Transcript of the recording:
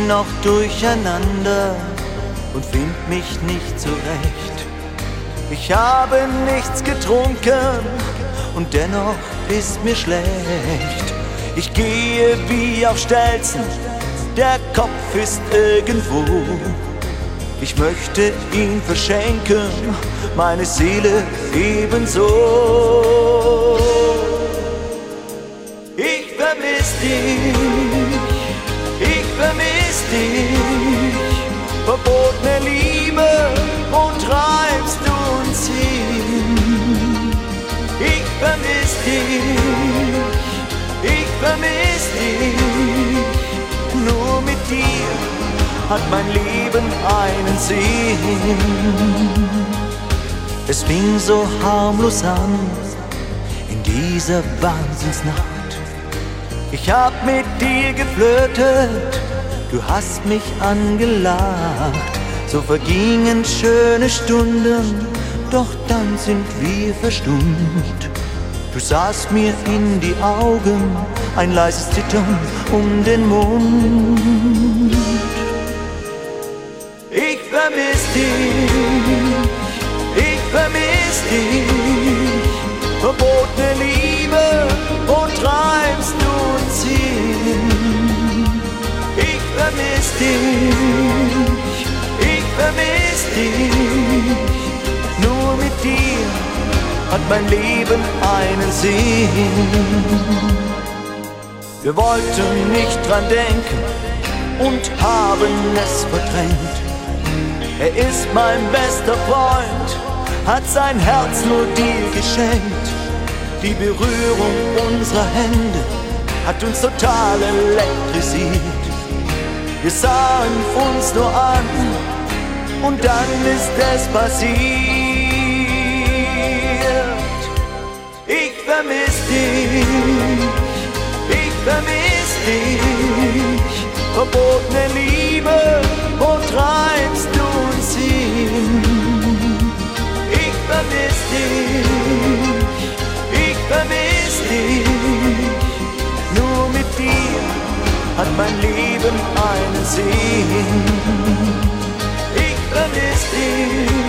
bin noch durcheinander und find mich nicht zurecht. Ich habe nichts getrunken und dennoch ist mir schlecht. Ich gehe wie auf Stelzen, der Kopf ist irgendwo. Ich möchte ihn verschenken, meine Seele ebenso. Ich vermiss dich, ich vermiss dich. Verbotene Liebe, wo treibst du uns hin? Ich vermiss dich, ich vermiss dich. Nur mit dir hat mein Leben einen Sinn. Es fing so harmlos an in dieser Wahnsinnsnacht. Ich hab mit dir geflirtet, du hast mich angelacht. So vergingen schöne Stunden, doch dann sind wir verstummt. Du sahst mir in die Augen, ein leises Zittern um den Mund. Ich vermiss dich, ich vermiss dich. Verbotene Liebe, wo treibst du uns hin? Ich vermiss dich, ich vermiss dich. Nur mit dir hat mein Leben einen Sinn. Wir wollten nicht dran denken und haben es verdrängt. Er ist mein bester Freund, hat sein Herz nur dir geschenkt. Die Berührung unserer Hände hat uns total elektrisiert. Wir sahen uns nur an und dann ist es passiert. Ich vermiss dich, ich vermiss dich. Verbotene Liebe, wo treibst du uns hin? Ich vermiss dich, ich vermiss dich. Nur mit dir hat mein Leben einen Sinn. Ich vermiss dich.